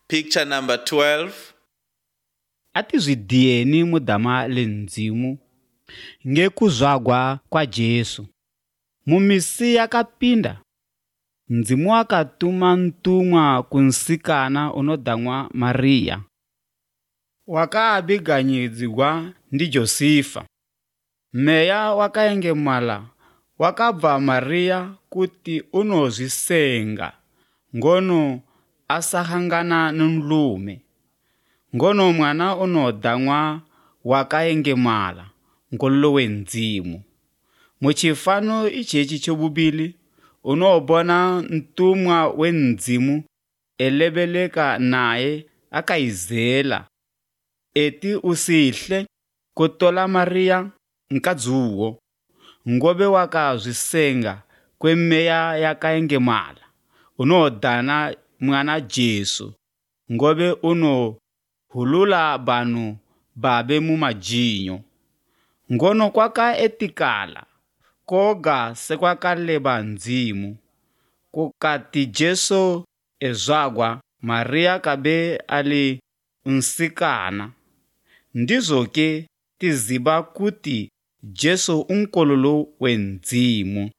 Picture number 12. Atizvidiyeni mudama le ndzimu ngekuzvagwa kwa Jesu. Mumisiya kapinda ndzimu akatuma ntumwa kunsikana unodangwa Mariya. Wakaabiganyizigwa ndi Josifa. Meya wakayengemala wakabva Mariya kuti unozvisenga ngono asahangana nomlume. Ngono mwana unodangwa wakayengemala ngololo wendzimu. Muchifano ichechi chobubili unobona ntumwa wendzimu elebeleka naye akaizela eti usihle kutola Mariya nkadzuwo ngobe wakazvisenga kwemeya yakayengemala unodana mwana Jesu ngobe unohulula banu babe mumajinyo. Ngono kwaka etikala koga sekwakaleba ndzimu kukati Jesu ezvagwa Mariya kabe ali unsikana. Ndizoke tiziba kuti Jesu unkololo wendzimu.